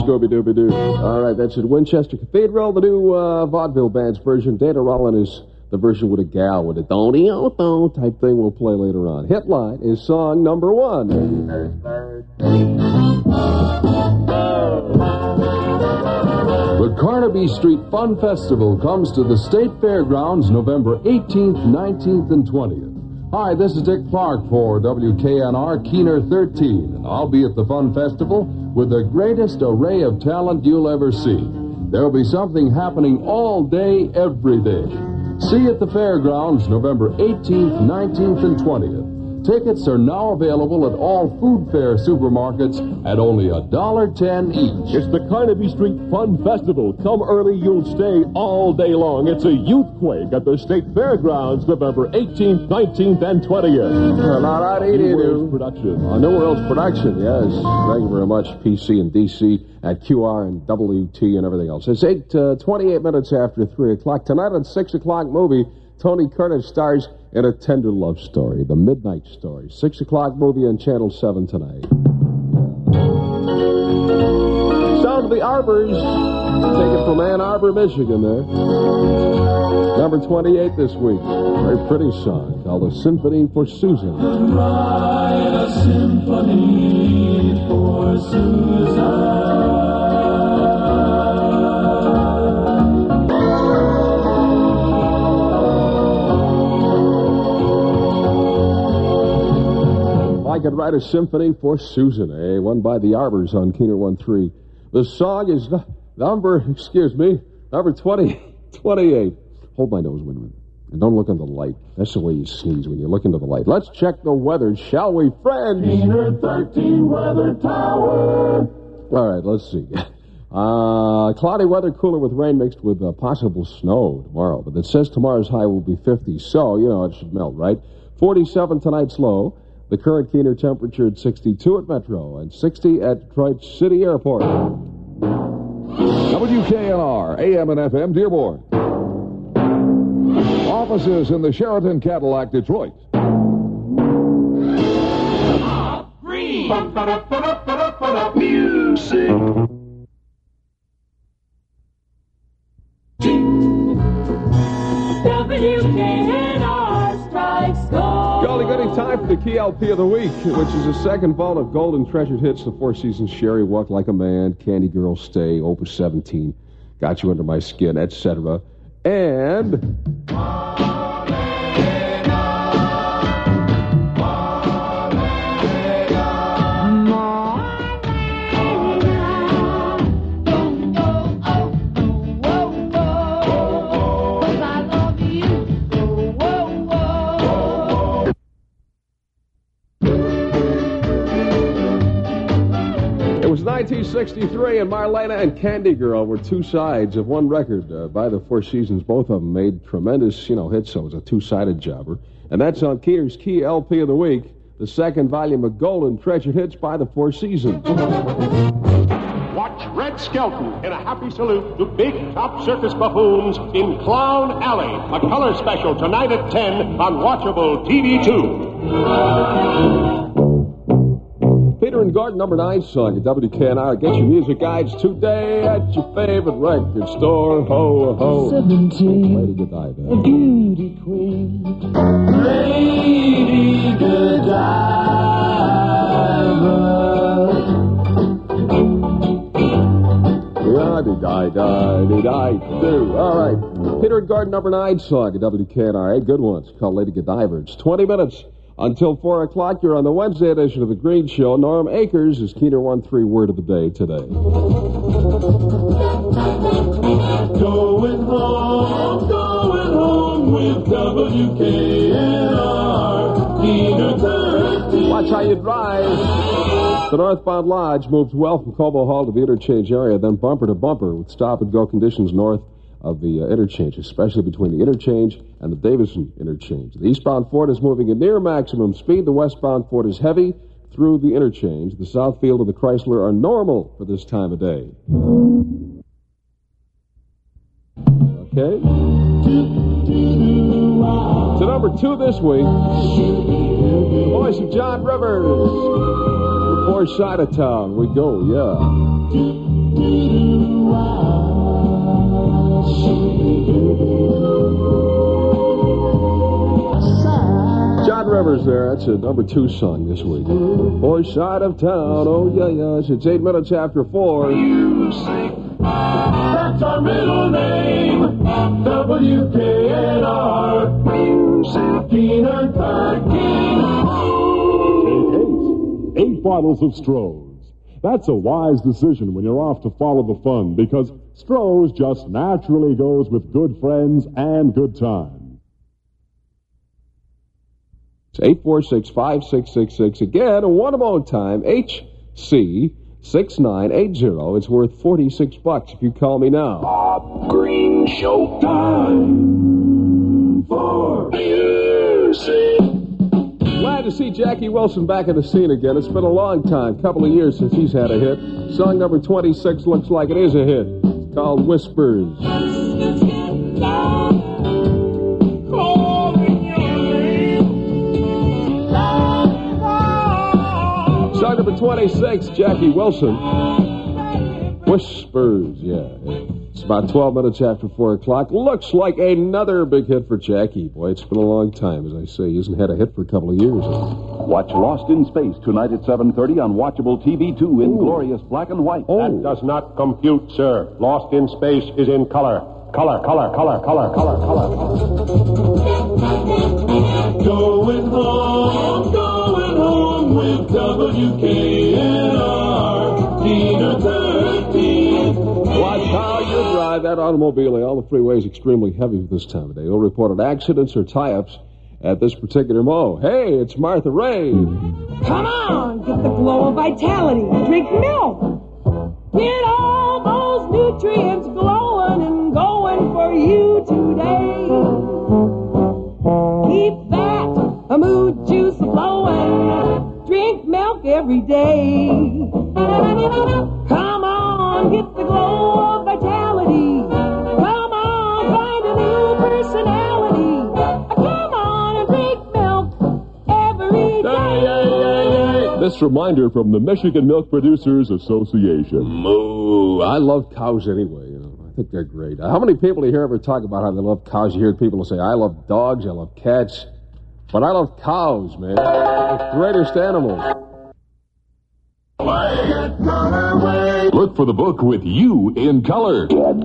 Scooby-Dooby-Doo. All right, that's at Winchester Cathedral. The new vaudeville band's version. Dana Rollin is the version with a gal with a don't-e-o-do type thing we'll play later on. Hitline is song number 1. The Carnaby Street Fun Festival comes to the State Fairgrounds November 18th, 19th, and 20th. Hi, this is Dick Clark for WKNR Keener 13, and I'll be at the Fun Festival with the greatest array of talent you'll ever see. There'll be something happening all day, every day. See you at the Fairgrounds November 18th, 19th, and 20th. Tickets are now available at all food fair supermarkets at only $1.10 each. It's the Carnaby Street Fun Festival. Come early, you'll stay all day long. It's a youthquake at the State Fairgrounds November 18th, 19th, and 20th. New World's Production. New World's Production, yes. Thank you very much, PC and DC at QR and WT and everything else. It's 28 minutes after 3 o'clock. Tonight at 6 o'clock movie, Tony Curtis stars in a tender love story, The Midnight Story. 6 o'clock movie on Channel 7 tonight. Sound of the Arbors. Take it from Ann Arbor, Michigan there. Number 28 this week. Very pretty song called A Symphony for Susan. Write a symphony for Susan. I could write a symphony for Susan, one by the Arbors on Keener 1-3. The song is number 28. Hold my nose, wait a minute. And don't look into the light. That's the way you sneeze when you look into the light. Let's check the weather, shall we, friends? Keener 13 Weather Tower. All right, let's see. Cloudy weather, cooler with rain mixed with possible snow tomorrow. But it says tomorrow's high will be 50, so, it should melt, right? 47 tonight's low. The current Keener temperature at 62 at Metro and 60 at Detroit City Airport. WKNR, AM and FM, Dearborn. Offices in the Sheraton Cadillac, Detroit. Music. WKNR strikes gold. Golly goody, time for the Key LP of the week, which is the second vault of golden treasured hits. The Four Seasons, Sherry, Walk Like a Man, Candy Girl, Stay, Opus 17, Got You Under My Skin, etc. And... It was 1963, and Marlena and Candy Girl were two sides of one record by the Four Seasons. Both of them made tremendous, hits, so it was a two-sided jobber. And that's on Keener's Key LP of the week, the second volume of golden treasured hits by the Four Seasons. Watch Red Skelton in a happy salute to big top circus buffoons in Clown Alley. A color special tonight at 10 on Watchable TV 2. Peter and Gordon, number 9 song at WKNR. Get your music guides today at your favorite record store. Ho, ho. 17. Lady Godiva. A beauty queen. Lady Godiva. All right. Peter and Gordon, number 9 song at WKNR. A good one. It's called Lady Godiva. It's 20 minutes. Until 4 o'clock, you're on the Wednesday edition of The Green Show. Norm Akers is Keener 1-3 word of the day today. Going home with WKNR. Keener 13. Watch how you drive. The northbound lodge moves well from Cobo Hall to the interchange area, then bumper to bumper with stop-and-go conditions north of the interchange, especially between the interchange and the Davison interchange. The eastbound Ford is moving at near maximum speed. The westbound Ford is heavy through the interchange. The Southfield and the Chrysler are normal for this time of day. Okay? To number 2 this week, the voice of John Rivers. The poor side of town. We go, yeah. That's a number 2 song this week. Boy, side of town, oh yeah, yeah. It's 8 minutes after 4. Music, that's our middle name. WKNR. Music, Peanut Butter King. 8 bottles of Stroh's. That's a wise decision when you're off to follow the fun, because Stroh's just naturally goes with good friends and good times. It's 846-5666. Again, one more time, HC6980. It's worth $46 if you call me now. Bob Green Showtime for music. Glad to see Jackie Wilson back in the scene again. It's been a long time, couple of years since he's had a hit. Song number 26 looks like it is a hit. It's called Whispers. Song number 26, Jackie Wilson. Whispers, yeah. It's about 12 minutes after 4 o'clock. Looks like another big hit for Jackie. Boy, it's been a long time, as I say. He hasn't had a hit for a couple of years. Watch Lost in Space tonight at 7:30 on Watchable TV2 in glorious black and white. That does not compute, sir. Lost in Space is in color. Color, color, color, color, color, color. Going home with WKNR. Peanut 13. Watch how you drive that automobile. All the freeways extremely heavy this time of day. No reported accidents or tie-ups at this particular mo. Hey, it's Martha Ray. Come on, get the glow of vitality. Drink milk. Get all those nutrients glowing and going for you today. Keep that mood juice flowing. Drink milk every day. Come on, get the glow of vitality. Come on, find a new personality. Come on and drink milk every day. This reminder from the Michigan Milk Producers Association. Moo. I love cows anyway. I think they're great. How many people do you hear ever talk about how they love cows? You hear people say, I love dogs, I love cats. But I love cows, man. They're the greatest animals. Look for the book with you in color.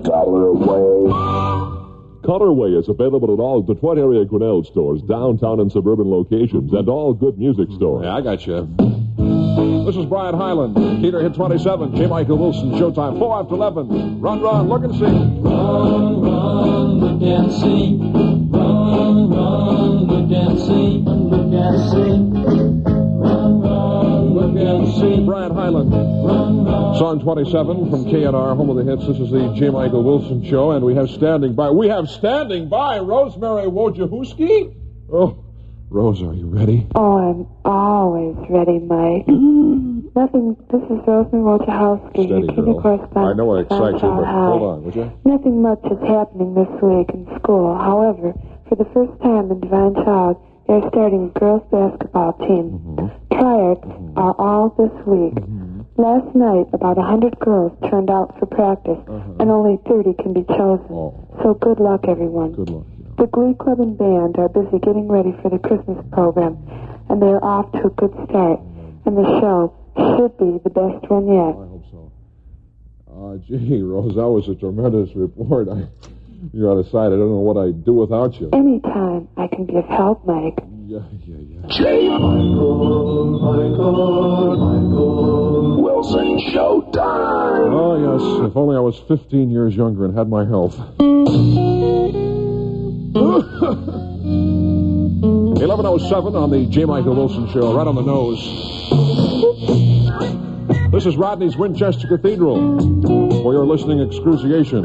Colorway is available at all Detroit area Grinnell stores, downtown and suburban locations, and all good music stores. Yeah, I got you. This is Brian Hyland. Keeter hit 27. J. Michael Wilson, Showtime, 4 after 11. Run, run, look and see. Run, run, look and see. Run, run, look and see. Look and see. Run, run, look and see. Brian Hyland. Run, run. Song 27 from KNR, home of the hits. This is the J. Michael Wilson Show, and we have standing by Rosemary Wojciechowski. Oh, Rose, are you ready? Oh, I'm always ready, Mike. Nothing. This is Rosemary Wojciechowski, Steady, your TV girl. correspondent. I know I excite you, but Hi. hold on, would you? Nothing much is happening this week in school. However, for the first time in Divine Child, they're starting a girls' basketball team. Tryouts are all this week. Last night, about 100 girls turned out for practice, and only 30 can be chosen. So good luck, everyone. Good luck. The Glee Club and band are busy getting ready for the Christmas program, and they're off to a good start. And the show should be the best one yet. I hope so. Gee, Rose, that was a tremendous report. You're out of sight. I don't know what I'd do without you. Anytime I can be of help, Mike. Yeah. J. Michael Wilson Showtime. Oh, yes. If only I was 15 years younger and had my health. 11:07 on the J. Michael Wilson Show, right on the nose. This is Rodney's Winchester Cathedral for your listening excruciation.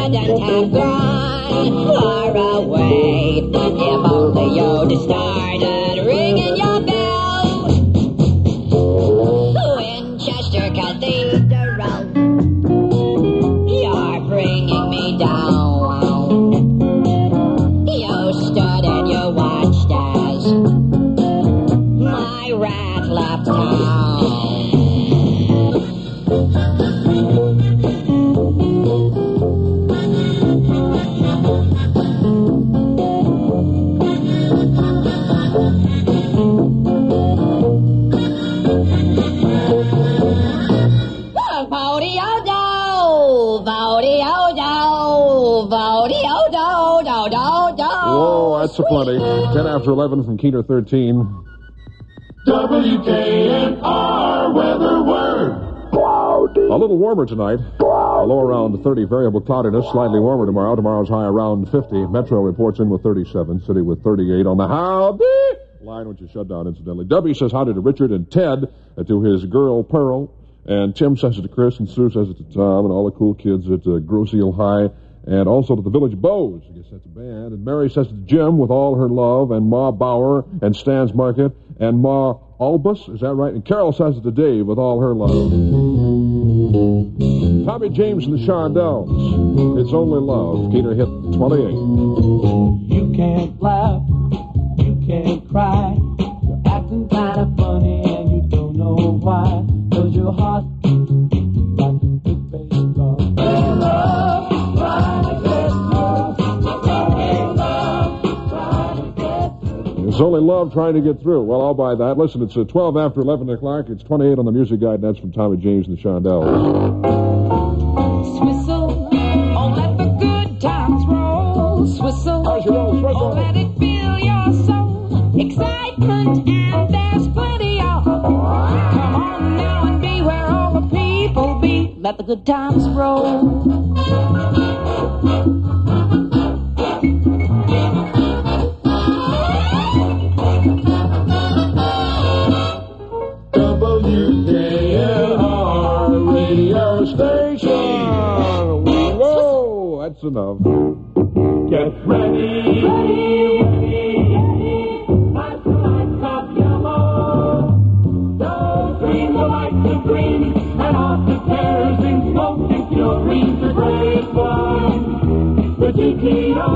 wouldn't have gone far away if only you'd started ringing your bell. Winchester Cathedral, you're bringing me down. You stood and you watched as my rat left town. Whoa, that's a plenty. 10 after 11 from Keener 13. WKNR weather word. A little warmer tonight. A low around 30, variable cloudiness. Slightly warmer tomorrow. Tomorrow's high around 50. Metro reports in with 37. City with 38 on the howdy line, which is shut down incidentally. W says howdy to Richard and Ted, to his girl Pearl. And Tim says it to Chris, and Sue says it to Tom, and all the cool kids at Grosse Ile High. And also to the Village Bows. I guess that's a band. And Mary says to Jim with all her love, and Ma Bauer and Stan's Market, and Ma Albus, is that right? And Carol says it to Dave with all her love. Tommy James and the Shondells. It's Only Love. Keener hit 28. You can't laugh, you can't cry. You're acting kind of funny and you don't know why. 'Cause you're hot like a big bass drum. It's Only Love trying to get through. Well, I'll buy that. Listen, it's 12 after 11 o'clock. It's 28 on the music guide, and that's from Tommy James and the Shondells. Swistle, oh, let the good times roll. Swistle, oh, let it fill your soul. Excitement, and there's plenty of. Come on now and be where all the people be. Let the good times roll. WKNR radio station. Whoa, that's enough. Get ready. Lights the lights of yellow. Those green the lights of green. And off the tears in smoke and fury. The great one. The GTO.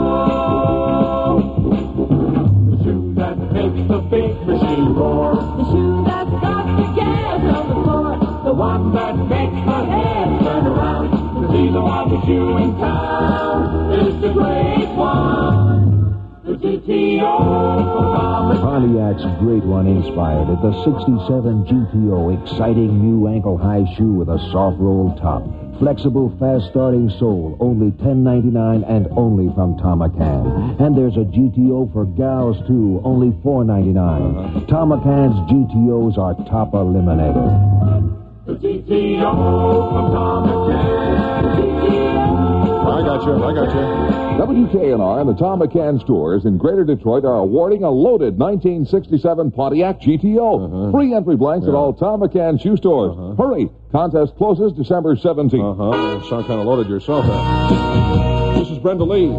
The shoe that makes the big machine roar. The shoe that's got the gas on the floor. The one that makes the head turn around. To see the wildest shoe in town is the great one. The GTO. Pontiac's Great One inspired it. The 67 GTO, exciting new ankle-high shoe with a soft roll top. Flexible, fast-starting sole, only $10.99 and only from Tomacan. And there's a GTO for gals, too, only $4.99. Tomacan's GTOs are top eliminator. The GTO from Tomacan. I got you. WKNR and the Tom McCann stores in Greater Detroit are awarding a loaded 1967 Pontiac GTO. Free entry blanks at all Tom McCann shoe stores. Hurry! Contest closes December 17th. You sound kind of loaded yourself, This is Brenda Lee.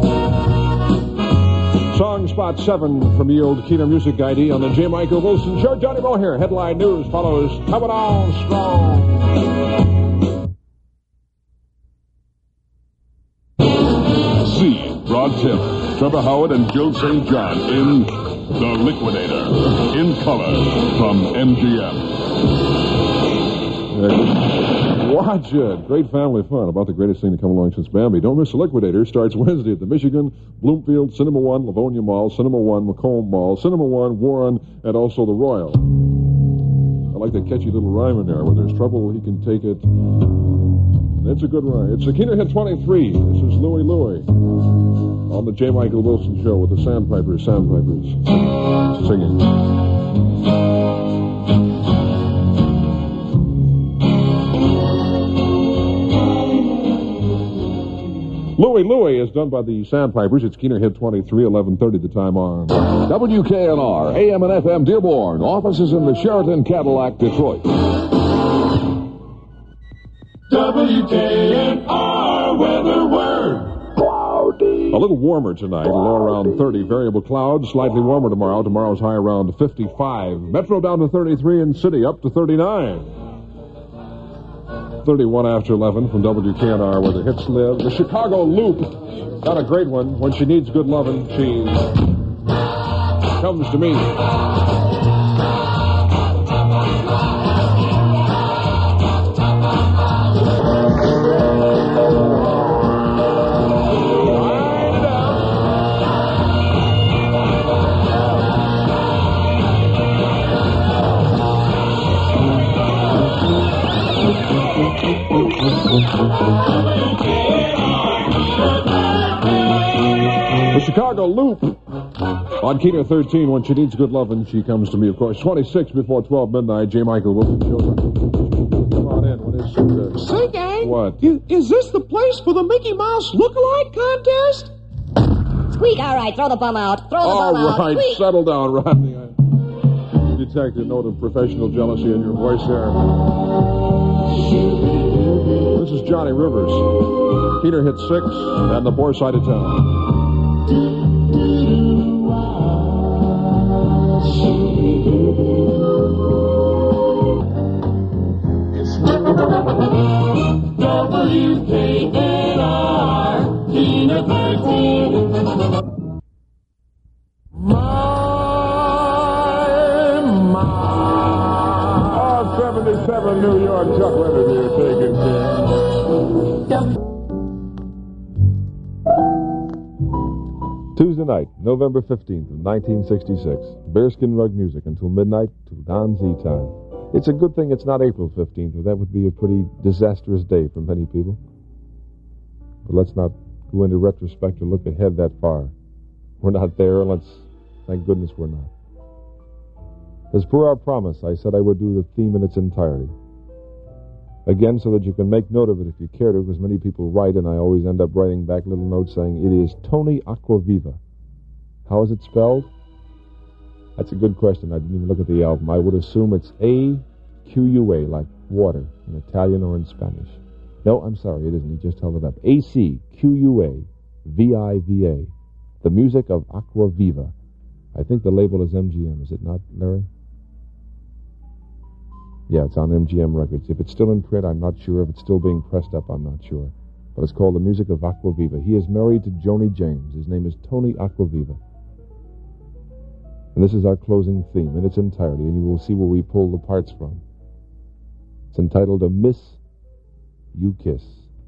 Song spot 7 from the old Keener Music ID on the J. Michael Wilson Show. Johnny Moe here. Headline news follows Coming On Strong. See Rod Taylor, Trevor Howard, and Joe St. John in The Liquidator. In color from MGM. Watch it. Great family fun about the greatest thing to come along since Bambi. Don't miss The Liquidator. Starts Wednesday at the Michigan, Bloomfield, Cinema One, Livonia Mall, Cinema One, Macomb Mall, Cinema One, Warren, and also the Royal. I like that catchy little rhyme in there. Where there's trouble, he can take it. It's a good rhyme. It's the Keener Hit 23. This is Louie Louie on the J. Michael Wilson Show with the Sandpipers singing. Louie Louie is done by the Sandpipers. It's Keener Hit 23, 11:30 the time on. WKNR, AM and FM Dearborn. Offices in the Sheraton Cadillac, Detroit. WKNR weather word. A little warmer tonight, low around 30. Variable clouds, slightly warmer tomorrow. Tomorrow's high around 55. Metro down to 33 and City up to 39. 31 after 11 from WKNR where the hits live. The Chicago Loop. Got a great one. When she needs good lovin', she comes to me. The Chicago Loop on Keener 13. When she needs good lovin', she comes to me, of course. 26 before 12 midnight. J. Michael Wilson shows up. Come on in. What is it? Say, gang. What? Is this the place for the Mickey Mouse look-alike contest? Squeak, all right, throw the bum out. Throw the bum out. All right, Squeak. settle down, Rodney. I detect a note of professional jealousy in your voice there. This is Johnny Rivers. Peter hit 6 and the poor side of town. WKNR, Keener 13. 77 New York, Chuck Leonard here taking care. Tuesday night, November 15th of 1966. Bearskin Rug Music until midnight to Don Z time. It's a good thing it's not April 15th, or that would be a pretty disastrous day for many people. But let's not go into retrospect or look ahead that far. We're not there, thank goodness we're not. As per our promise, I said I would do the theme in its entirety. Again, so that you can make note of it if you care to, because many people write, and I always end up writing back little notes saying, it is Tony Aquaviva. How is it spelled? That's a good question. I didn't even look at the album. I would assume it's A-Q-U-A, like water, in Italian or in Spanish. No, I'm sorry, it isn't. He just held it up. A-C-Q-U-A-V-I-V-A. The music of Aquaviva. I think the label is MGM, is it not, Larry? Yeah, it's on MGM Records. If it's still in print, I'm not sure. If it's still being pressed up, I'm not sure. But it's called The Music of Aquaviva. He is married to Joni James. His name is Tony Aquaviva. And this is our closing theme in its entirety, and you will see where we pull the parts from. It's entitled A Miss You Kiss.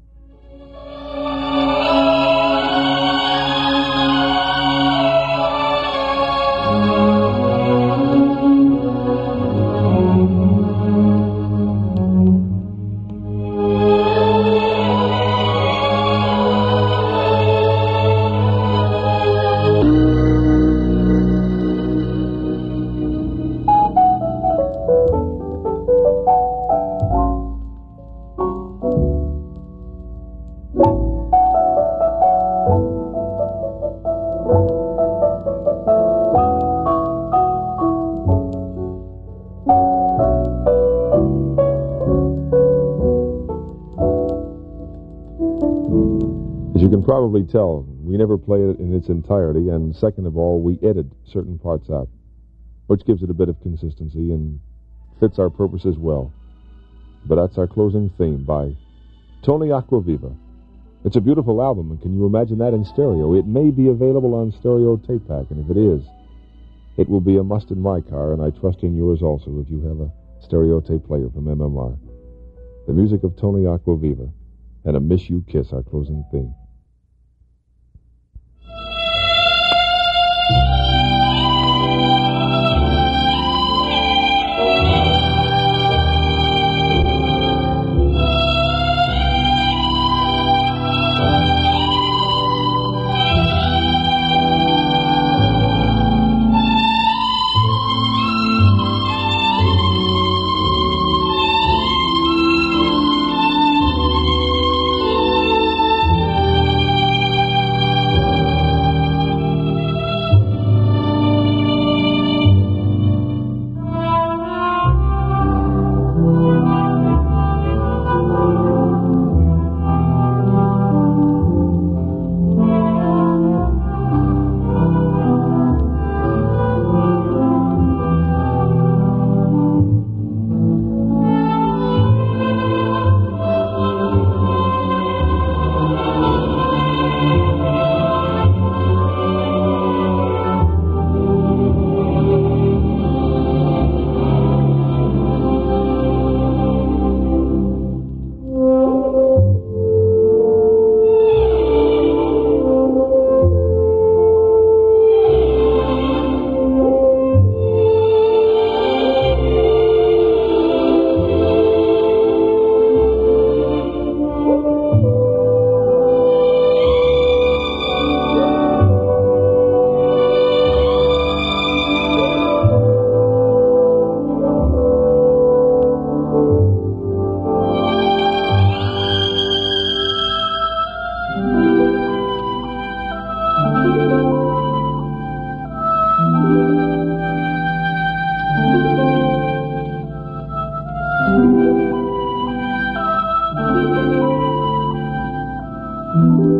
Probably tell, we never play it in its entirety, and second of all, we edit certain parts out, which gives it a bit of consistency and fits our purposes well. But that's our closing theme by Tony Aquaviva. It's a beautiful album, and can you imagine that in stereo? It may be available on stereo tape pack, and if it is, it will be a must in my car, and I trust in yours also if you have a stereo tape player from MMR. The music of Tony Aquaviva and A Miss You Kiss, our closing theme.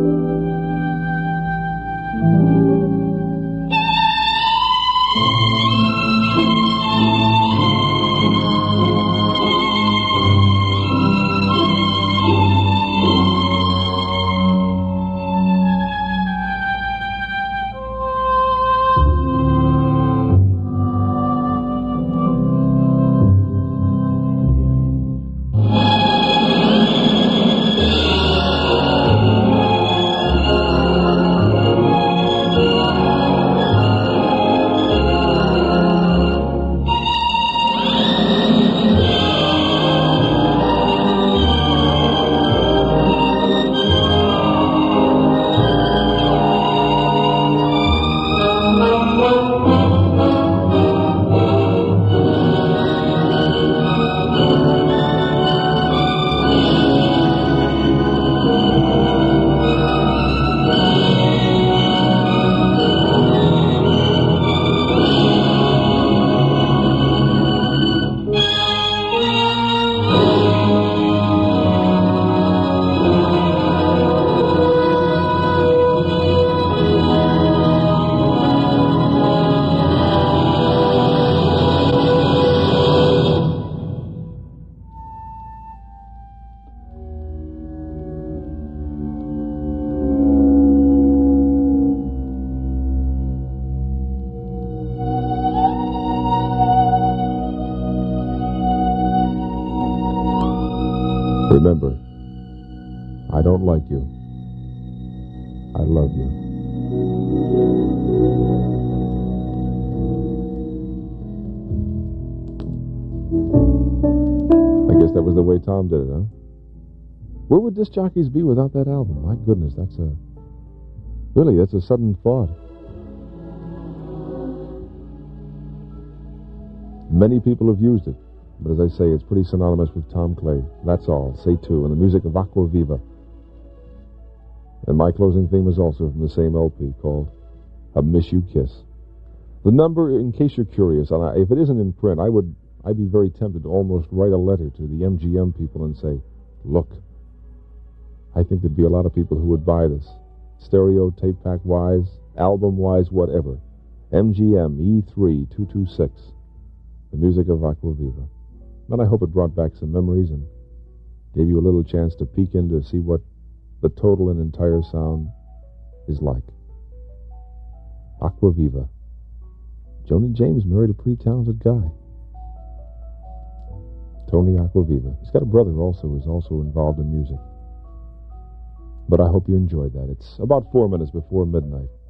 Remember, I don't like you. I love you. I guess that was the way Tom did it, huh? Where would disc jockeys be without that album? My goodness, that's a sudden thought. Many people have used it. But as I say, it's pretty synonymous with Tom Clay. That's all. Say two. And the music of Aqua Viva. And my closing theme is also from the same LP called A Miss You Kiss. The number, in case you're curious, and if it isn't in print, I'd be very tempted to almost write a letter to the MGM people and say, look, I think there'd be a lot of people who would buy this. Stereo, tape pack wise, album wise, whatever. MGM E3 226. The music of Aqua Viva. And I hope it brought back some memories and gave you a little chance to peek in to see what the total and entire sound is like. Aqua Viva. Joni James married a pretty talented guy. Tony Aquaviva. He's got a brother also who's also involved in music. But I hope you enjoyed that. It's about 4 minutes before midnight.